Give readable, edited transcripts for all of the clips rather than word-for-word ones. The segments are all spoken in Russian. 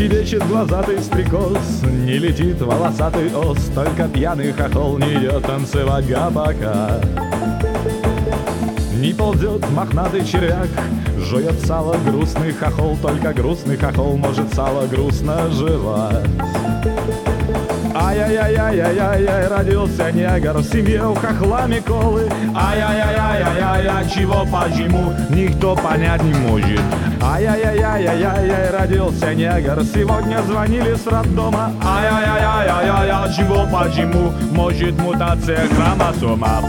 щебечет глазатый стрекоз, не летит волосатый ос, только пьяный хохол не идет танцевать гопака. Не ползет мохнатый червяк, жует сало грустный хохол, только грустный хохол может сало грустно жевать. Ай-яй-яй-яй-яй-яй, родился негр в семье у хохла Миколы. Ай-яй-яй-яй-яй-яй, чего, почему, никто понять не может. Ай-яй-яй-яй-яй-яй, родился негр, сегодня звонили с роддома. Ай-яй-яй-яй-яй, чего, почему, может мутация хромосома.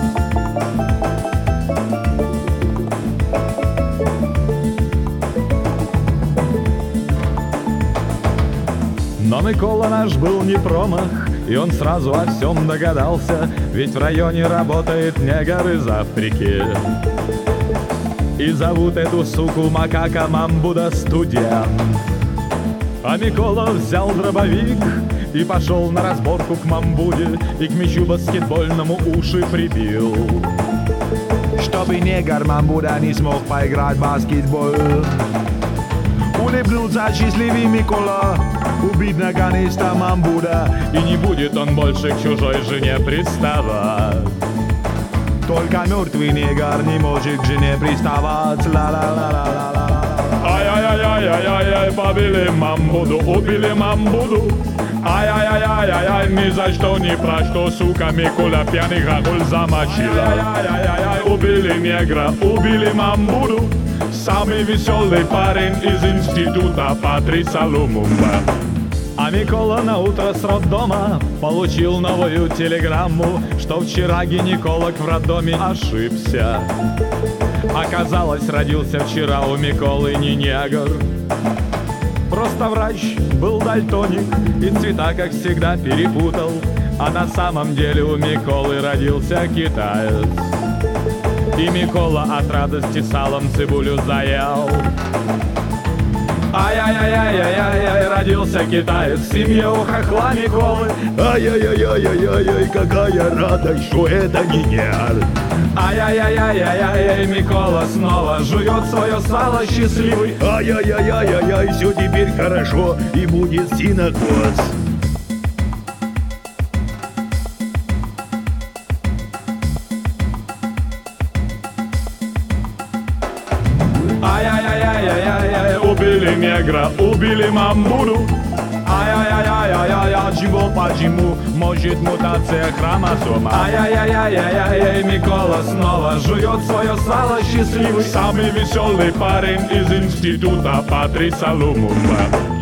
Но Микола наш был не промах, и он сразу о всем догадался, ведь в районе работает негр из Африки. И зовут эту суку макака Мамбуда студент. А Микола взял дробовик и пошел на разборку к Мамбуде, и к мячу баскетбольному уши прибил, чтобы негр Мамбуда не смог поиграть в баскетбол. Улыбнулся счастливый Микола, убить наконец-то Мамбуда, и не будет он больше к чужой жене приставать. Только мертвый негр не может к жене приставать. Ла-ла-ла-ла-ла-ла. Ай-яй-яй-яй-яй-яй, побили Мамбуду, убили Мамбуду. Ай-яй-яй-яй-яй, ни за что, ни про что, сука Микола пьяный хохол замочила. Ай-яй-яй-яй-яй, убили негра, убили Мамбуду. Самый веселый парень из института Патриса Лумумба. А Микола на утро с роддома получил новую телеграмму, что вчера гинеколог в роддоме ошибся. Оказалось, родился вчера у Миколы не негр. Просто врач был дальтоник и цвета, как всегда, перепутал. А на самом деле у Миколы родился китаец. И Микола от радости салом цибулю заел. Ай-яй-яй-яй-яй-яй, родился китаец в семье у хохла Миколы. Ай-яй-яй-яй-яй-яй, какая радость, что это не негр. Ай-яй-яй-яй-яй-яй, Микола снова жует свое сало счастливый. Ай-яй-яй-яй-яй, все теперь хорошо и будет синокос. Ай-яй-яй-яй-яй-яй, убили негра, убили Мамбуду. Ай-яй-яй-яй-яй-яй, чего, почему, может мутация хромосома. Ай-яй-яй-яй-яй-яй, Микола снова жует свое сало счастливый. Самый веселый парень из института Патриса Лумумба.